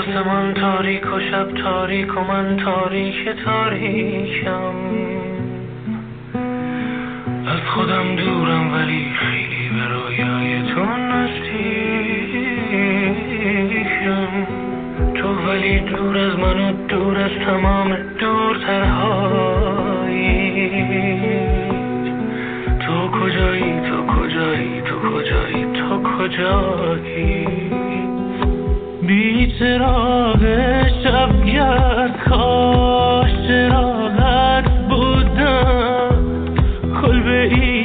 آسمان تاریک و شب تاریک و من تاریک تاریکم. از خودم دورم ولی خیلی به رویای تو نزدیکم. تو ولی دور از من و دور از تمام دورترهایی. تو کجایی تو کجایی تو کجایی تو کجایی؟ بی چراغ شبگرد کاش چراغت بودم. کلبه ای